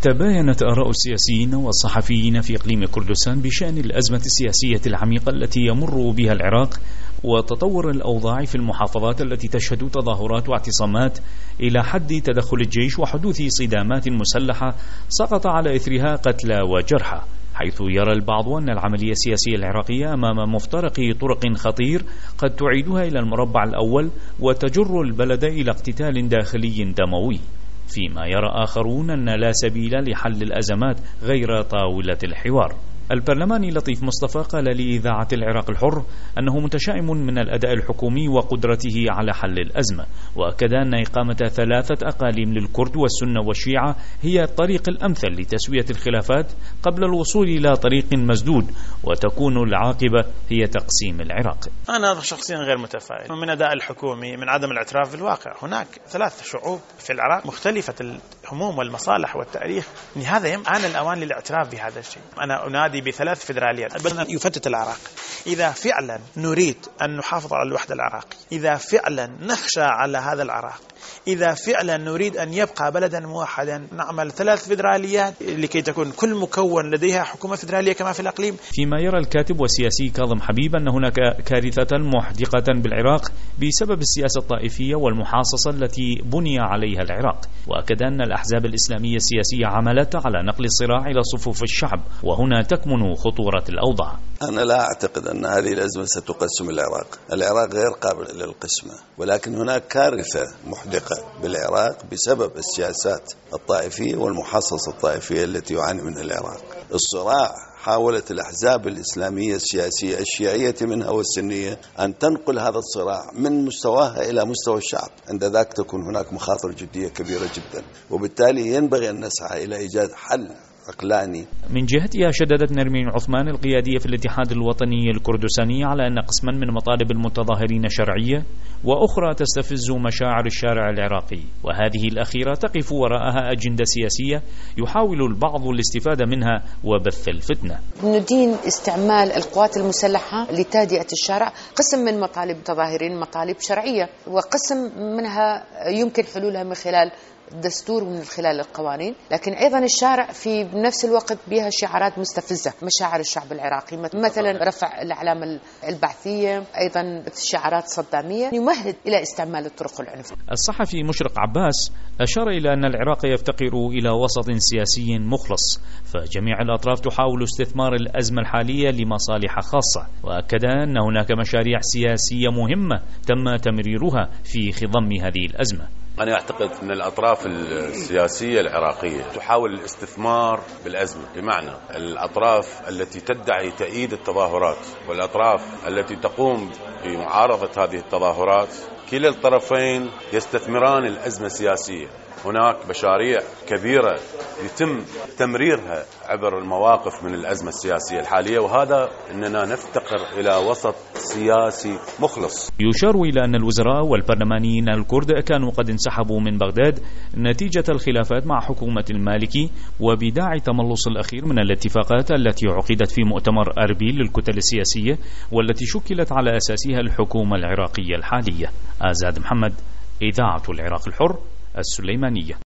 تباينت آراء السياسيين والصحفيين في إقليم كردستان بشأن الأزمة السياسية العميقة التي يمر بها العراق وتطور الأوضاع في المحافظات التي تشهد تظاهرات واعتصامات إلى حد تدخل الجيش وحدوث صدامات مسلحة سقط على إثرها قتلى وجرحى، حيث يرى البعض أن العملية السياسية العراقية أمام مفترق طرق خطير قد تعيدها إلى المربع الأول وتجر البلد إلى اقتتال داخلي دموي، فيما يرى آخرون أن لا سبيل لحل الأزمات غير طاولة الحوار. البرلماني لطيف مصطفى قال لإذاعة العراق الحر أنه متشائم من الأداء الحكومي وقدرته على حل الأزمة، وأكد أن إقامة 3 أقاليم للكرد والسنة والشيعة هي الطريق الأمثل لتسوية الخلافات قبل الوصول إلى طريق مسدود وتكون العاقبة هي تقسيم العراق. أنا شخصيا غير متفائل من أداء الحكومي، من عدم الاعتراف بالواقع. هناك 3 شعوب في العراق مختلفة الهموم والمصالح والتاريخ، هذا آن الأوان للاعتراف بهذا الشيء. أنا أنادي ب3 فيدراليات بدنا يفتت العراق. إذا فعلا نريد أن نحافظ على الوحدة العراقية، إذا فعلا نخشى على هذا العراق، إذا فعلا نريد أن يبقى بلدا موحدا، نعمل 3 فيدراليات لكي تكون كل مكون لديها حكومة فيدرالية كما في الأقليم. فيما يرى الكاتب والسياسي كاظم حبيب أن هناك كارثة محدقة بالعراق بسبب السياسة الطائفية والمحاصصة التي بني عليها العراق، وأكد أن الأحزاب الإسلامية السياسية عملت على نقل الصراع إلى صفوف الشعب، وهنا تكمن خطورة الأوضاع. أنا لا أعتقد أن هذه الأزمة ستقسم العراق غير قابل للقسمة، ولكن هناك كارثة محدقة بالعراق بسبب السياسات الطائفية والمحاصصة الطائفية التي يعاني منها العراق. الصراع حاولت الأحزاب الإسلامية السياسية الشيعية منها والسنية أن تنقل هذا الصراع من مستواها إلى مستوى الشعب، عند ذاك تكون هناك مخاطر جدية كبيرة جدا، وبالتالي ينبغي أن نسعى إلى إيجاد حل عقلاني. من جهتها شددت نرمين عثمان القيادية في الاتحاد الوطني الكردستاني على أن قسما من مطالب المتظاهرين شرعية وأخرى تستفز مشاعر الشارع العراقي، وهذه الأخيرة تقف وراءها أجندة سياسية يحاول البعض الاستفادة منها وبث الفتنة. ندين استعمال القوات المسلحة لتهدئة الشارع. قسم من مطالب المتظاهرين مطالب شرعية، وقسم منها يمكن حلولها من خلال الدستور ومن خلال القوانين، لكن أيضا الشارع في نفس الوقت بها شعارات مستفزة مشاعر الشعب العراقي، مثلا رفع الأعلام البعثية، أيضا شعارات صدامية يمهد إلى استعمال الطرق والعنف. الصحفي مشرق عباس أشار إلى أن العراق يفتقر إلى وسط سياسي مخلص، فجميع الأطراف تحاول استثمار الأزمة الحالية لمصالح خاصة، وأكد أن هناك مشاريع سياسية مهمة تم تمريرها في خضم هذه الأزمة. أنا أعتقد أن الأطراف السياسية العراقية تحاول الاستثمار بالأزمة، بمعنى الأطراف التي تدعي تأييد التظاهرات والأطراف التي تقوم بمعارضة هذه التظاهرات، كلا الطرفين يستثمران الأزمة السياسية. هناك مشاريع كبيرة يتم تمريرها عبر المواقف من الأزمة السياسية الحالية، وهذا أننا نفتقر إلى وسط سياسي مخلص. يشار إلى أن الوزراء والبرلمانيين الكرد كانوا قد انسحبوا من بغداد نتيجة الخلافات مع حكومة المالكي، وبداعي تملص الأخير من الاتفاقات التي عقدت في مؤتمر أربيل للكتل السياسية والتي شكلت على أساسها الحكومة العراقية الحالية. آزاد محمد، إذاعة العراق الحر، السليمانية.